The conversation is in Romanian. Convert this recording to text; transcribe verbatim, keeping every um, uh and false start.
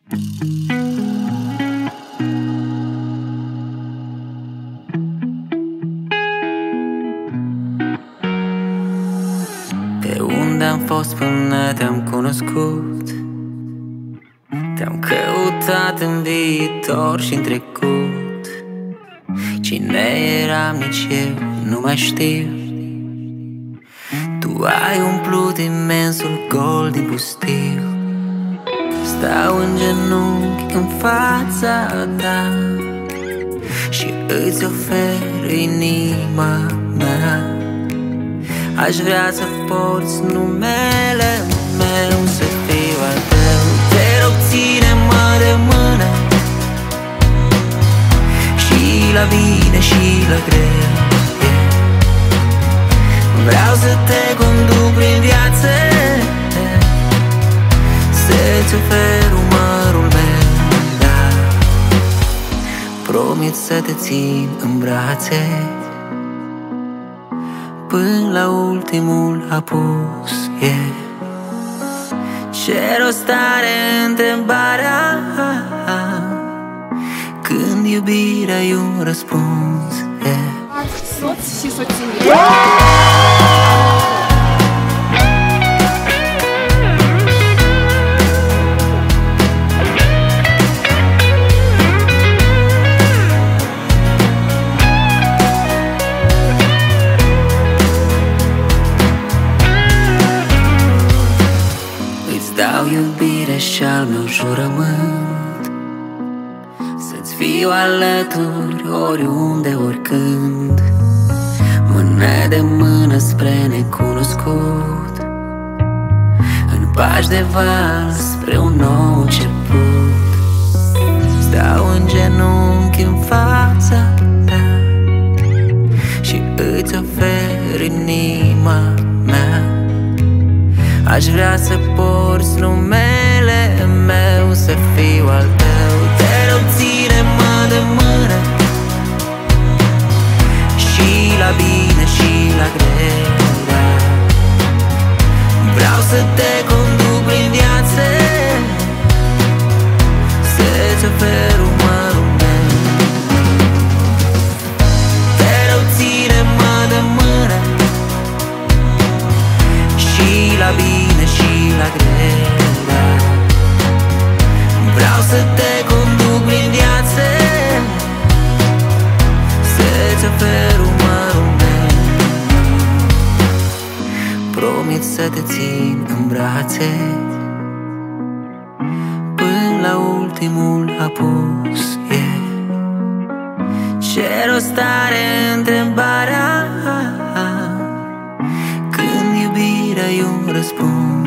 Pe unde am fost până te-am cunoscut? Te-am căutat în viitor și în trecut. Cine eram nici eu nu mai știu. Tu ai umplut imensul gol din pustiu. Stau în genunchi în fața ta și îți ofer inima mea. Aș vrea să porți numele meu, să fiu al tău. Te rog, ține-mă de mână, și la bine și la greu, yeah. Vreau să te conduc prin viață, yeah. Să-ți ofer umărul meu, da. Promit să te țin în brațe până la ultimul apus, yeah. Ce rost are întrebarea când iubirea e un răspuns, yeah. Soț și soție. Dau iubire și-al meu jurământ, să-ți fiu alături oriunde, oricând. Mână de mână spre necunoscut, în pași de val spre un nou început. Stau în genunchi în fața ta și îți ofer inima mea. Aș vrea să porți numele meu, să fiu al tău. Te rog, ține-mă de mână, și la bine și la greu, da. Vreau să te conduc prin viață, să-ți ofer umărul meu. Te rog, ține-mă de mână, și la bine și la greu, da. Vreau să te conduc prin viață, să-ți ofer umărul meu. Promit să te țin în brațe până la ultimul apus, yeah. Ce rost are întrebarea când iubirea e un răspuns?